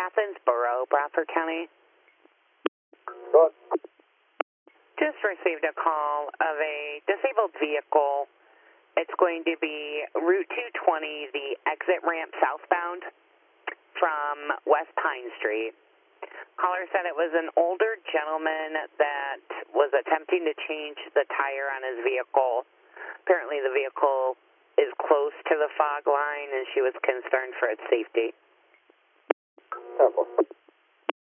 Athens Borough, Bradford County. Go ahead. Just received a call of a disabled vehicle. It's going to be Route 220, the exit ramp southbound from West Pine Street. Caller said it was an older gentleman that was attempting to change the tire on his vehicle. Apparently the vehicle is close to the fog line and she was concerned for its safety. 10-4.